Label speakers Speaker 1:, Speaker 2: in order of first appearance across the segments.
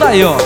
Speaker 1: aí, ó.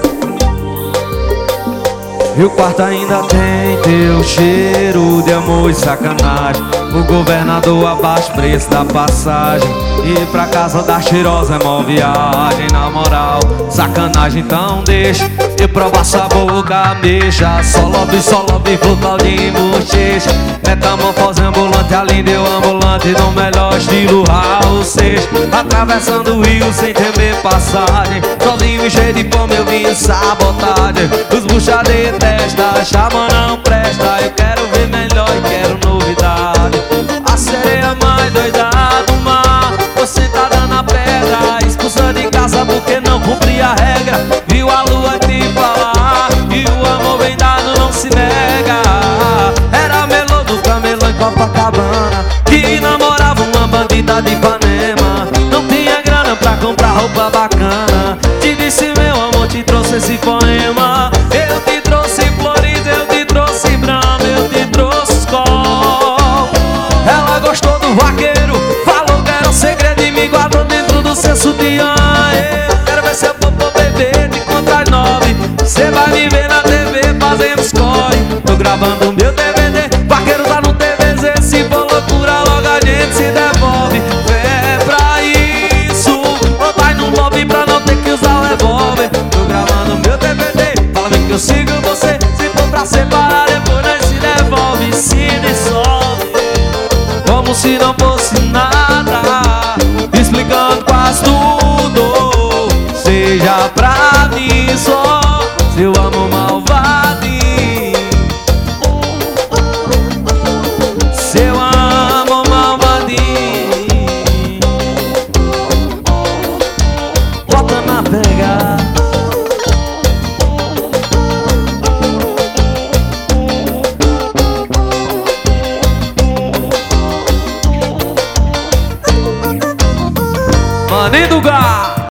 Speaker 1: E o quarto ainda tem teu cheiro de amor e sacanagem. O governador abaixa o preço da passagem. E pra casa da cheirosa é mó viagem. Na moral, sacanagem, então deixa e prova essa boca, mexa. Só love, frutal de bochecha. Metamorfose ambulante, além de eu ambulante, no melhor estilo Raul Seixas. Atravessando o rio sem temer passagem. Sozinho e cheio de fome eu vim em sabotagem. Os bucha de testa, chama não presta. Eu quero ver melhor e quero novidade. A sereia mais doida do mar, você tá dando a pedra, expulsa de casa porque não cumpria a regra. Viu a lua te falar e o amor bem dado não se nega. Era melô do camelô em Copacabana, que namorava uma bandida de Ipanema. Não tinha grana pra comprar roupa bacana. Te disse meu amor, te trouxe esse poema. Eu te trouxe flores, eu te trouxe brama, eu te trouxe escola. Ela gostou do vaqueiro, falou que era um segredo e me guardou dentro do seu sutiã. Eu quero ver seu popô bebê de contra as 9. Cê vai me ver na TV fazendo score. Tô gravando meu DVD, vaqueiro tá no TVZ. Se for loucura logo a gente se devolve. É pra isso, ou vai no lobby pra não ter que usar o revólver. Tô gravando meu DVD, fala bem que eu sigo você. Se for pra separar depois nós se devolve, se dissolve. Como se não fosse nada, explicando quase tudo. Seja pra mim só seu amor malvado, seu amor malvadinho. Bota na pega. Maninho do Gá.